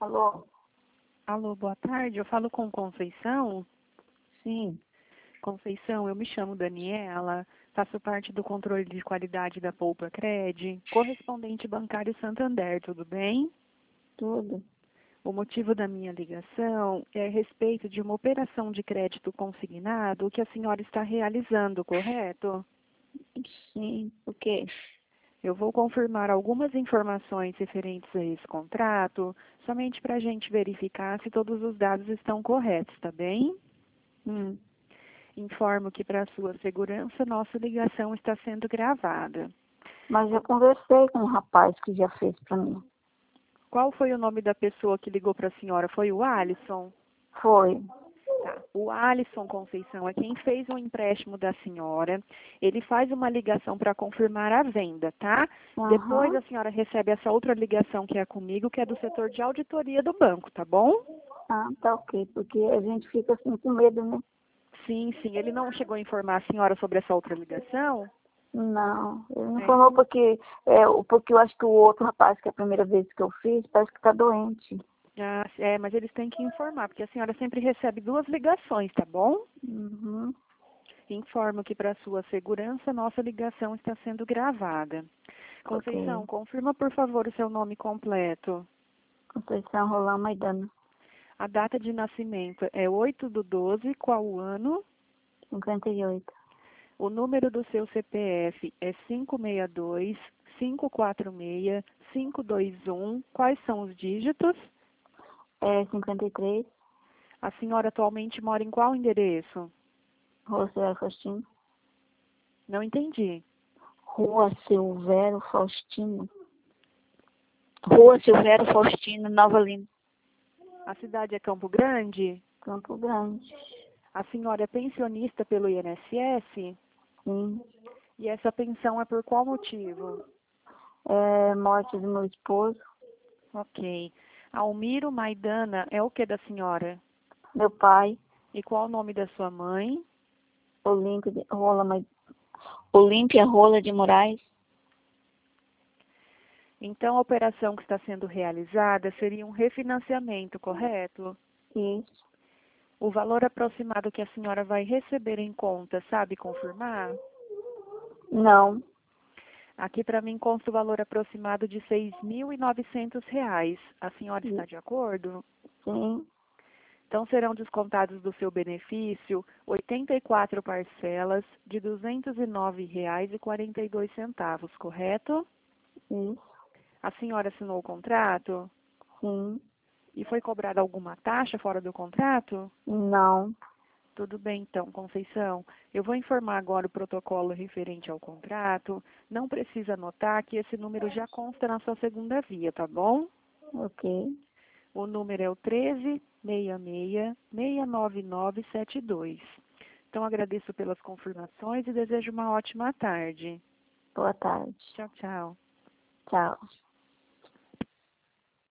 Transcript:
Alô? Alô, boa tarde. Eu falo com Conceição. Sim, Conceição, eu me chamo Daniela, faço parte do controle de qualidade da Poupa Cred, correspondente bancário Santander, tudo bem? tudo. O motivo da minha ligação é a respeito de uma operação de crédito consignado que a senhora está realizando, correto? Sim, o quê? Eu vou confirmar algumas informações referentes a esse contrato, somente para a gente verificar se todos os dados estão corretos, tá bem? Hum. Informo que, para sua segurança, nossa ligação está sendo gravada. Mas eu conversei com um rapaz que já fez para mim. Qual foi o nome da pessoa que ligou para a senhora? Foi o Alisson? Foi. Tá. O Alisson Conceição é quem fez o empréstimo da senhora. Ele faz uma ligação para confirmar a venda, tá? Depois Aham. a senhora recebe essa outra ligação que é comigo, que é do setor de auditoria do banco, tá bom? Ah, tá ok. Porque a gente fica assim com medo, né? Sim, sim. Ele não chegou a informar a senhora sobre essa outra ligação? Não, ele não É. falou porque eu acho que o outro rapaz, que é a primeira vez que eu fiz, parece que tá doente. Ah, mas eles têm que informar, porque a senhora sempre recebe 2 ligações, tá bom? Uhum. Informo que, para sua segurança, nossa ligação está sendo gravada. Ok. Conceição, confirma, por favor, o seu nome completo. Conceição Rolão Maidana, A data de nascimento é 8/12, qual o ano? 58. O número do seu CPF é 562-546-521. Quais são os dígitos? É 53, A senhora atualmente mora em qual endereço? Rua Silvério Faustino. Não entendi. Rua Silvério Faustino. Rua Silvério Faustino, Nova Lima, A cidade é Campo Grande? Campo Grande. A senhora é pensionista pelo INSS? Sim. E essa pensão é por qual motivo? É morte do meu esposo, Ok. Almiro Maidana é o que da senhora? meu pai, E qual o nome da sua mãe? Olímpia Rola de Moraes. Então, a operação que está sendo realizada seria um refinanciamento, correto? Isso. O valor aproximado que a senhora vai receber em conta, sabe confirmar? Não. Aqui para mim consta o valor aproximado de R$ 6.900. A senhora está de acordo? Sim. Então, serão descontados do seu benefício 84 parcelas de R$ 209,42, correto? Isso. A senhora assinou o contrato? Sim. E foi cobrada alguma taxa fora do contrato? Não. Tudo bem, então, Conceição. Eu vou informar agora o protocolo referente ao contrato. Não precisa anotar que esse número já consta na sua segunda via, tá bom? Ok. O número é o 1366-69972. Então, agradeço pelas confirmações e desejo uma ótima tarde. Boa tarde. Tchau, tchau. Tchau.